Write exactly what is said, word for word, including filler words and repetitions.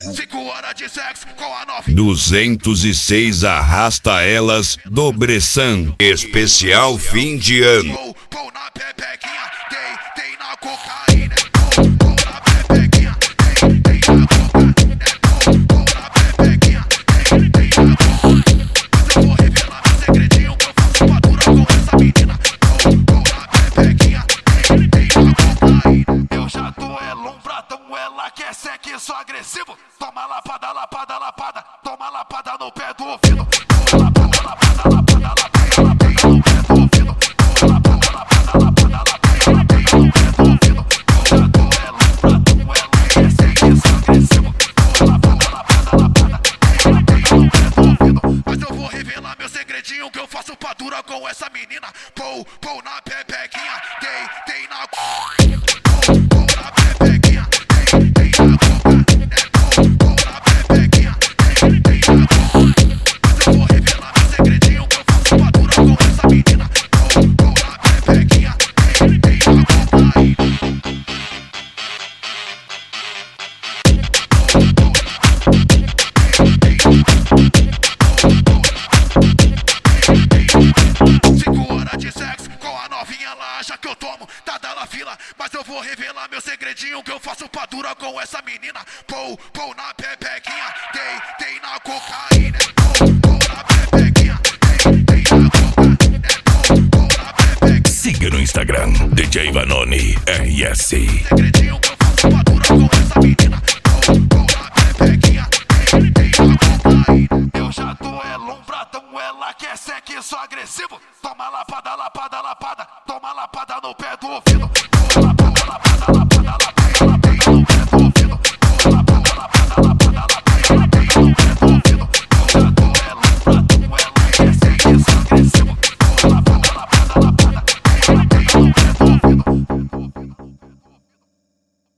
Cinco horas de sexo com a novinha. duzentos e seis arrasta elas do Bressan. Especial fim de ano. Pou, pou na pepequinha, tem, tem na cocaína. Pou, pou na pepequinha, tem, tem na cocaína. Pou, pou na pepequinha, tem, tem na cocaína. Mas eu vou revelar meu segredinho que eu faço pra durar com essa menina. Pou, pou na pepequinha, tem, tem na cocaína. Eu já tô é lombradão, ela quer sexo agressivo. Toma lapada, lapada, lapada, toma lapada no pé do ouvido. Toma lapada, lapada, lapada, lapada, lapada no pé do ouvido. Toma lapada, lapada, lapada, lapada, lapada no pé do ouvido. Eu já tô é lombradão, ela quer sexo agressivo. Toma lapada, lapada, lapada, toma lapada no pé do ouvido. Mas eu vou revelar meu segredinho que eu faço pra durar com essa menina. Pou, pou na pepequinha, tem, tem na cocaína. Pou, pou na pepequinha, tem, tem na cocaína. Que eu tomo, tá dando a fila, mas eu vou revelar meu segredinho que eu faço pra durar com essa menina. Pou, pou na pepequinha, tem, tem na cocaína. Pou, pou na pepequinha, tem, tem na cocaína. Pou, pou na pepequinha. Siga no Instagram, D J Vanoni R S. Segredinho que eu faço pra durar com essa menina. Pou, pou na pepequinha, tem, tem na cocaína. Eu já tô é lombradão, ela quer sexo agressivo. Toma lapada, lapada, lapada, toma lapada no pé do ouvido.